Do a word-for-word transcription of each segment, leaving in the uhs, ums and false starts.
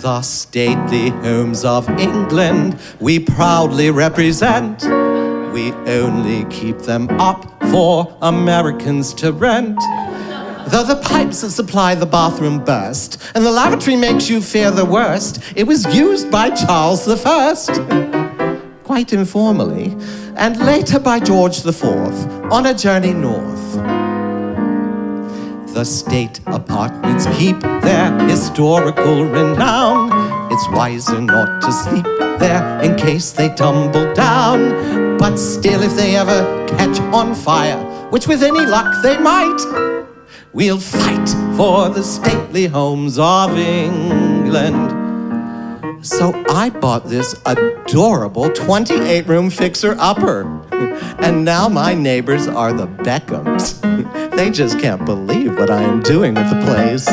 The stately homes of England we proudly represent. We only keep them up for Americans to rent. Though the pipes that supply the bathroom burst, and the lavatory makes you fear the worst, it was used by Charles the First, quite informally, and later by George the Fourth, on a journey north. The state apartments keep their historical renown. It's wiser not to sleep there in case they tumble down. But still, if they ever catch on fire, which with any luck they might, we'll fight for the stately homes of England. So I bought this adorable twenty-eight room fixer-upper. And now my neighbors are the Beckhams. They just can't believe what I am doing with the place.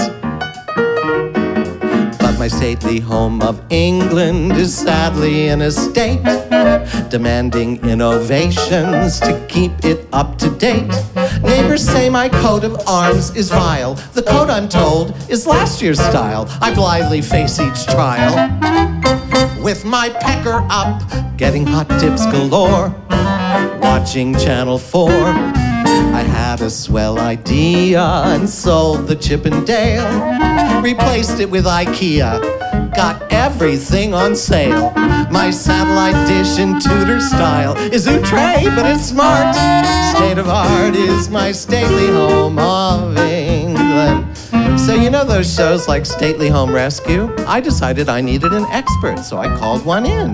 But my stately home of England is sadly in a state, demanding innovations to keep it up to date. Neighbors say my coat of arms is vile. The coat, I'm told, is last year's style. I blithely face each trial with my pecker up, getting hot tips galore, watching Channel four. I had a swell idea and sold the Chippendale, replaced it with IKEA, got everything on sale. My satellite dish in Tudor style is outre, but it's smart. State of art is my stately home of England. So you know those shows like Stately Home Rescue? I decided I needed an expert, so I called one in.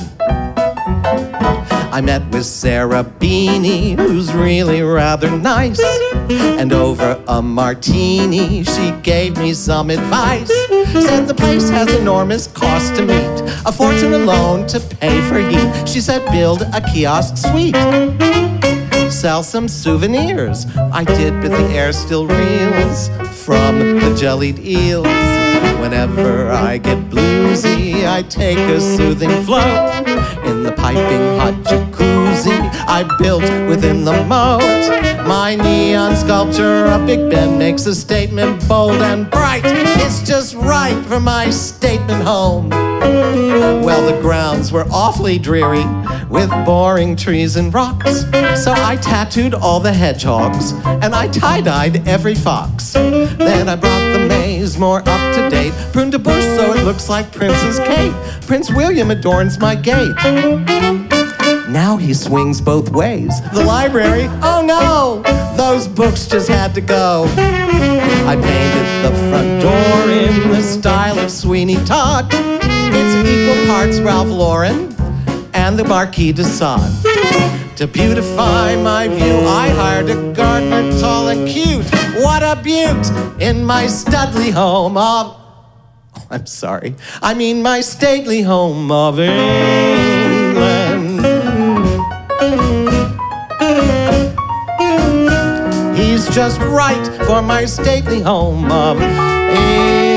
I met with Sarah Beanie, who's really rather nice. And over a martini, she gave me some advice. Said the place has enormous cost to meet, a fortune alone to pay for heat. She said build a kiosk suite, sell some souvenirs. I did, but the air still reels from the jellied eels. Whenever I get bluesy, I take a soothing float in the piping hot jacuzzi I built within the moat. My neon sculpture of Big Ben makes a statement bold and bright. It's just right for my statement home. Well, the grounds were awfully dreary with boring trees and rocks, so I tattooed all the hedgehogs and I tie-dyed every fox. Then I brought the maze more up to date, pruned a bush so it looks like Princess Kate. Prince William adorns my gate. Now he swings both ways. The library, oh no, those books just had to go. I painted the front door in the style of Sweeney Todd. It's equal parts Ralph Lauren and the Marquis de Sade. To beautify my view, I hired a gardener tall and cute. What a beaut in my studly home of... Oh, I'm sorry. I mean my stately home of England. He's just right for my stately home of England.